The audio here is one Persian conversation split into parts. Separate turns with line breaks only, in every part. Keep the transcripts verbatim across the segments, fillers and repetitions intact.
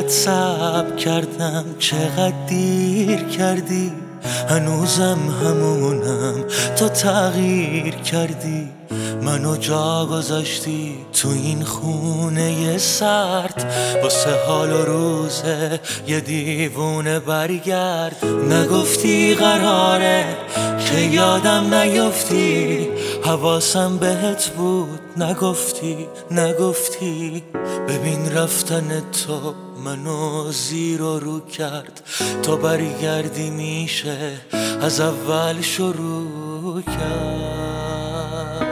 چقدر صبر کردم، چقدر دیر کردی، هنوزم همونم، تو تغییر کردی، منو جا گذاشتی تو این خونه سرد، واسه حال و روزه یه دیوونه برگرد. نگفتی قراره که یادم نیفتی، حواسم بهت بود، نگفتی نگفتی. ببین رفتن تو منو زیر و رو کرد، تو برگردی میشه از اول شروع کرد.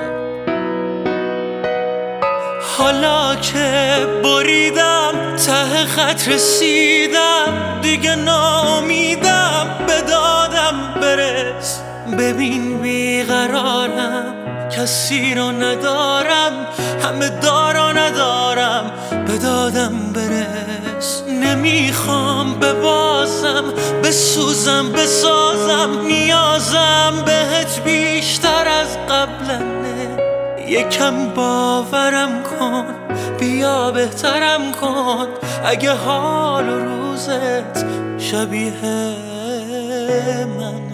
حالا که بریدم ته خط رسیدم، دیگه ناامیدم، به دادم برس. ببین بیقرارم، کسی رو ندارم، همه دارا ندارم، به دادم برس. نمیخوام ببازم، بسوزم بسازم، نیازم بهت بیشتر از قبلنه. یکم باورم کن، بیا بهترم کن، اگه حال و روزت شبیه من